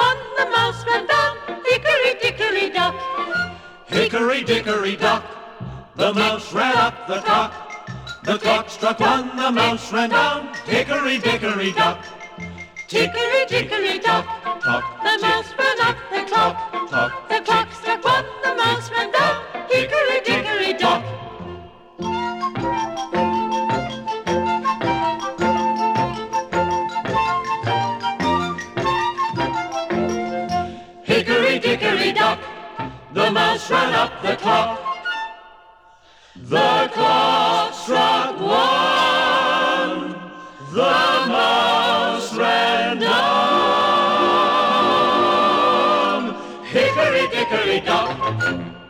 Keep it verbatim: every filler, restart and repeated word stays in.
one, the mouse ran down. Hickory dickory dock. Hickory dickory dock, the mouse ran up the clock. The clock struck one, the mouse ran down. Hickory dickory dock. Hickory dickory dock, Tock, the mouse ran up the clock. tock, The clock struck one, the mouse ran down. Hickory dickory dock. Hickory dickory dock, the mouse ran up the clock. The clock struck one, the mouse ran down. Hickory dickory dock.